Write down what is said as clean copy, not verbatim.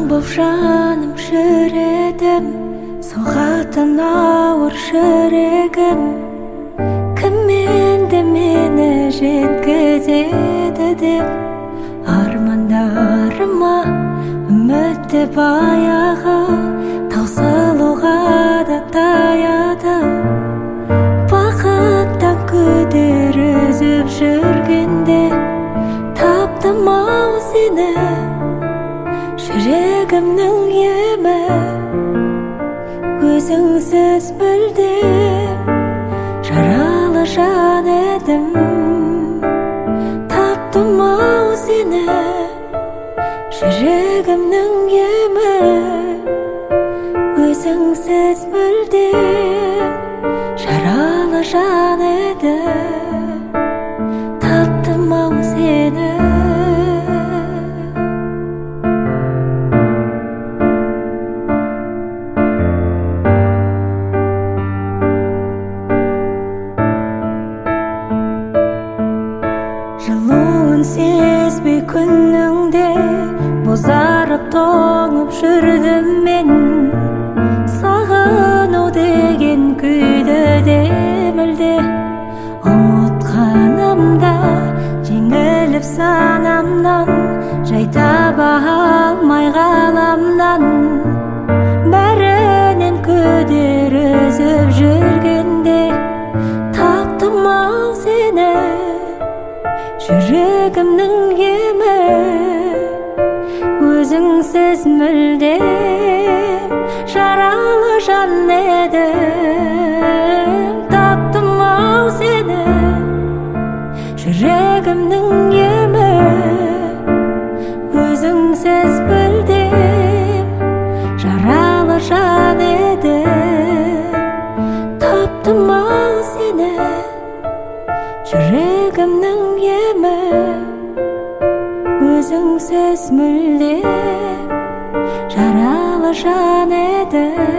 боп жаным шіредім, соғатын ауыр жүрегім. Кім енді мені жеткізеді деп, армандарыма үмітті баяғы таусылуға да таяды. Бақыттан күдер үзіп жүргенде таптым-ау сені, жүрегімнің емі. Өзіңсіз мүлдем жаралы жан едім. Таптым-ау сені, жүрегімнің емі. Өзіңсіз мүлдем жаралы жан едім. Таптым-ау сені. Жылуын сезбей күніңде бозарып тоңып жүрдім мен. Сағыну деген күйді де мүлде ұмытқанымда, жеңіліп санамнан, жай таба алмай ғаламнан. Бәрінен күдер үзіп жүргенде таптым-ау сені, жүрегімнің емі. Өзіңсіз мүлдем жаралы жан едім. Таптым-ау сені, жүрегімнің емі. Өзіңсіз мүлдем жаралы жан едім. Таптым-ау сені, жүрегімнің емі. Өзіңсіз мүлдем жаралы жан едім.